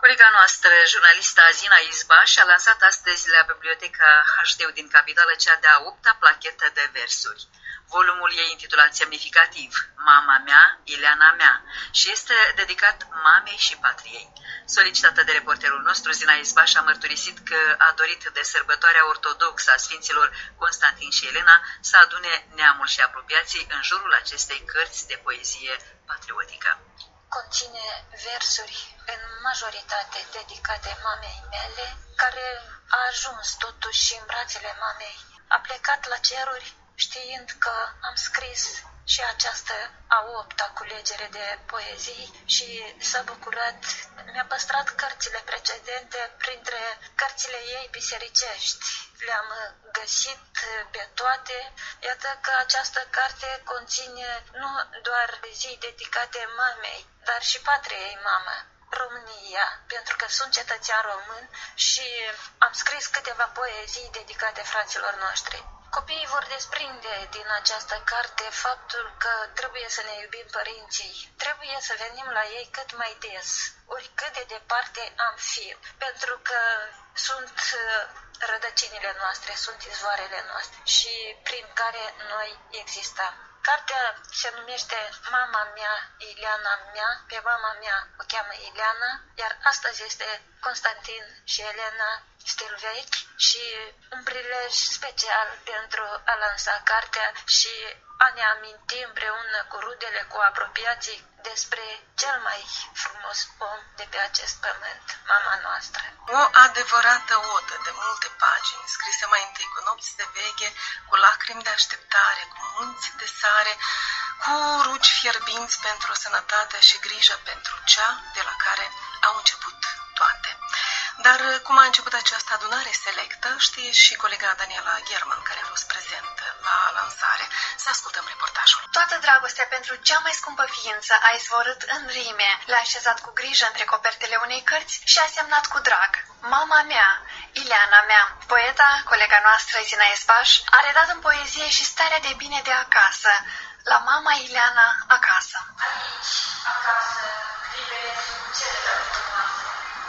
Colega noastră, jurnalista Zina Izbaș, a lansat astăzi la Biblioteca HD din Capitală cea de-a 8-a plachetă de versuri. Volumul e intitulat semnificativ Mama mea, Ileana mea și este dedicat mamei și patriei. Solicitată de reporterul nostru, Zina Izbaș a mărturisit că a dorit de sărbătoarea ortodoxă a Sfinților Constantin și Elena să adune neamul și apropiații în jurul acestei cărți de poezie patriotică. Conține versuri în majoritate dedicate mamei mele, care a ajuns totuși în brațele mamei. A plecat la ceruri știind că am scris și această a 8-a culegere de poezii și s-a bucurat. Mi-a păstrat cărțile precedente printre cărțile ei bisericești. Le-am găsit pe toate. Iată că această carte conține nu doar zi dedicate mamei, dar și patriei mamă, România, pentru că sunt cetățean român și am scris câteva poezii dedicate fraților noștri. Copiii vor desprinde din această carte faptul că trebuie să ne iubim părinții, trebuie să venim la ei cât mai des, oricât de departe am fi, pentru că sunt rădăcinile noastre, sunt izvoarele noastre și prin care noi existăm. Cartea se numește Mama mea, Ileana mea, pe mama mea o cheamă Ileana, iar astăzi este Constantin și Elena, stil vechi, și un prilej special pentru a lansa cartea și a ne aminti împreună cu rudele, cu apropiații, despre cel mai frumos om de pe acest pământ, mama noastră. O adevărată odă de multe pagini, scrisă mai întâi cu nopți de veche, cu lacrimi de așteptare, cu munți de sare, cu rugi fierbinți pentru sănătate și grijă pentru cea de la care au început toate. Dar cum a început această adunare selectă, știe și colega Daniela German, care a fost prezentă la lansare. Să ascultăm reportajul. Toată dragostea pentru cea mai scumpă ființă a izvorât în rime, l-a așezat cu grijă între copertele unei cărți și a semnat cu drag: Mama mea, Ileana mea. Poeta, colega noastră Zina Izbaș, a redat în poezie și starea de bine de acasă, la mama Ileana acasă. Aici, acasă, clipele sunt cele de frumoase.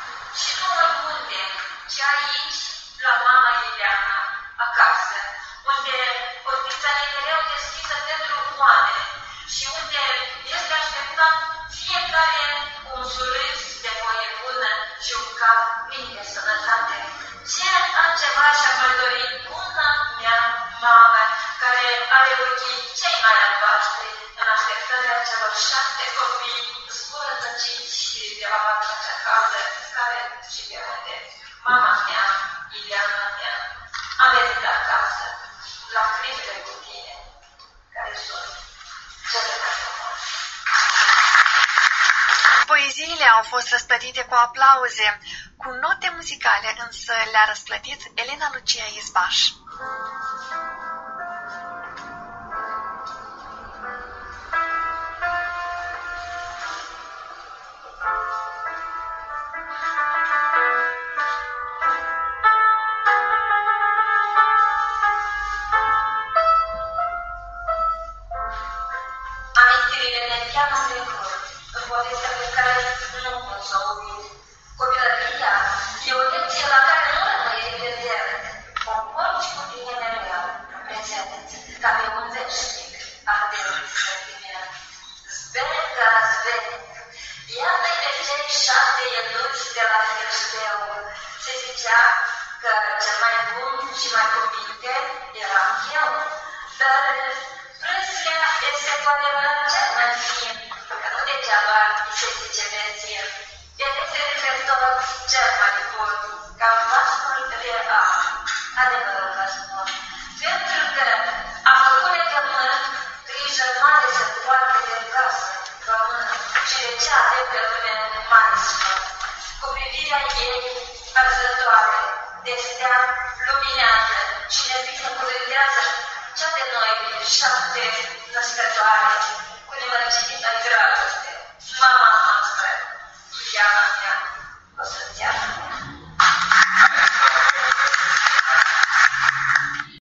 Și nu oriunde, ci aici, la mama Ileana, acasă, unde portița e mereu deschisă pentru oameni și unde este așteptat fiecare un surâs de voie bună și un cap plin de sănătate. Ce altceva și-a mai dorit buna mea mamă, care are ochii cei mai albaștri în așteptarea celor 7 copii zburătăciți de la partea cea caldă, care și pe unde. Mama mea, Ileana mea, a venit acasă, la clipele cu tine, care sunt cele mai frumoase. Poeziile au fost răsplătite cu aplauze, cu note muzicale, însă le-a răsplătit Elena Lucia Izbaș. Amintirile ne cheamă în trecut, în povestea pe care nu pot să o uit. Copilăria e o lecție la care nu rămâi independent. O porți cu tine mereu, în prezent, ca pe un veșnic, adevăr sentiment. Zvenca, zvenc, iată-i pe cei 7 ienuți de la Filisteu. Se zicea că cel mai bun și mai cuvinte eram eu, dar râsea este cu adevărat cel mai fin, că nu degeaba îi se zice veție. El este reflector cel mai bun, ca vasul real, adevărul vă spun. Pentru că a făcut legământ, grijă mare să poartă de casă, română, și de ce avem pe lume mare sfânt. Cu privirea ei arzătoare, de stea luminează și ne binecuvântează cea de noi 7 născătoare, cu nemărginită